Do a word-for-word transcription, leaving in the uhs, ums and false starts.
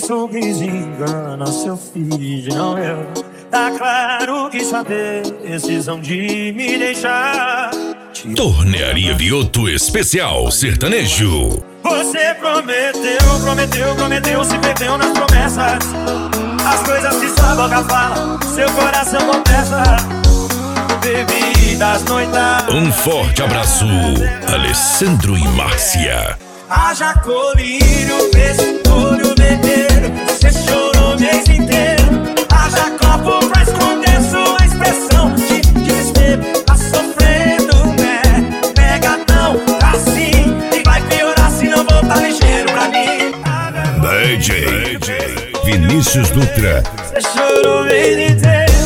sorriso engana seu feed, não eu. Tá claro que sua decisão de me deixar. Tornearia Vioto Especial Sertanejo. Você prometeu, prometeu, prometeu, se perdeu nas promessas. As coisas que sua boca fala, seu coração confessa. Bebidas noitadas. Um forte abraço, Alessandro e Márcia. Haja colírio, pescolho, bebeiro. Você chorou mês inteiro. Haja copo pra esconder sua expressão de desespero. Tá sofrendo, né? Pega não, assim. E vai piorar se não voltar ligeiro pra mim. D J Vinícius Dutra. Você chorou mês inteiro.